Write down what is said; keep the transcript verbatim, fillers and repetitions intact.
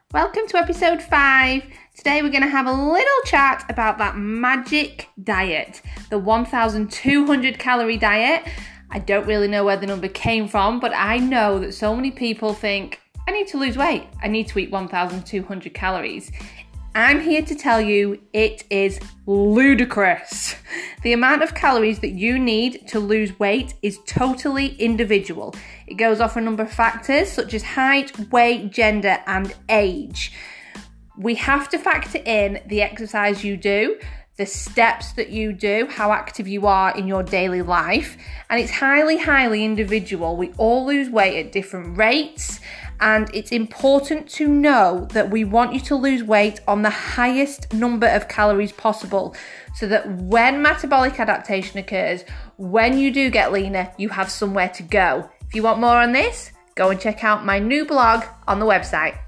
Welcome to episode five. Today we're going to have a little chat about that magic diet, the one thousand two hundred calorie diet. I don't really know where the number came from, but I know that so many people think, I need to lose weight. I need to eat one thousand two hundred calories. I'm here to tell you it is ludicrous. The amount of calories that you need to lose weight is totally individual. It goes off a number of factors such as height, weight, gender, and age. We have to factor in the exercise you do, the steps that you do, how active you are in your daily life, and it's highly, highly individual. We all lose weight at different rates, and it's important to know that we want you to lose weight on the highest number of calories possible so that when metabolic adaptation occurs, when you do get leaner, you have somewhere to go. If you want more on this, go and check out my new blog on the website.